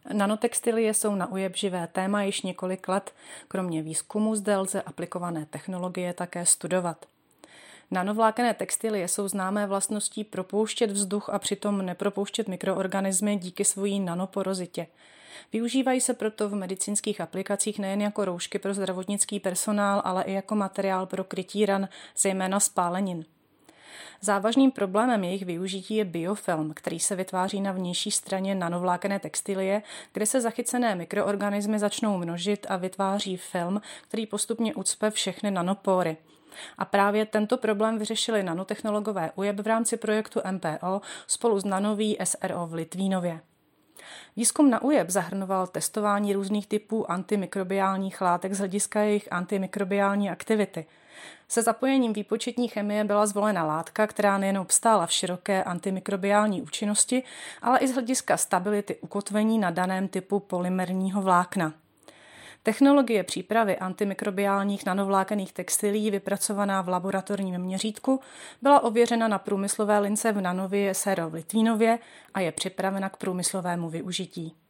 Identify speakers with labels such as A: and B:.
A: Nanotextilie jsou na ÚJEB živé téma již několik let. Kromě výzkumu zde lze aplikované technologie také studovat. Nanovlákenné textilie jsou známé vlastností propouštět vzduch a přitom nepropouštět mikroorganismy díky svojí nanoporozitě. Využívají se proto v medicínských aplikacích nejen jako roušky pro zdravotnický personál, ale i jako materiál pro krytí ran, zejména spálenin. Závažným problémem jejich využití je biofilm, který se vytváří na vnější straně nanovlákenné textilie, kde se zachycené mikroorganismy začnou množit a vytváří film, který postupně ucpe všechny nanopory. A právě tento problém vyřešili nanotechnologové ÚJEB v rámci projektu MPO spolu s Nanoví SRO v Litvínově. Výzkum na ÚJEB zahrnoval testování různých typů antimikrobiálních látek z hlediska jejich antimikrobiální aktivity. Se zapojením výpočetní chemie byla zvolena látka, která nejen obstála v široké antimikrobiální účinnosti, ale i z hlediska stability ukotvení na daném typu polymerního vlákna. Technologie přípravy antimikrobiálních nanovlákenných textilií vypracovaná v laboratorním měřítku byla ověřena na průmyslové lince v Nanově SRO v Litvínově a je připravena k průmyslovému využití.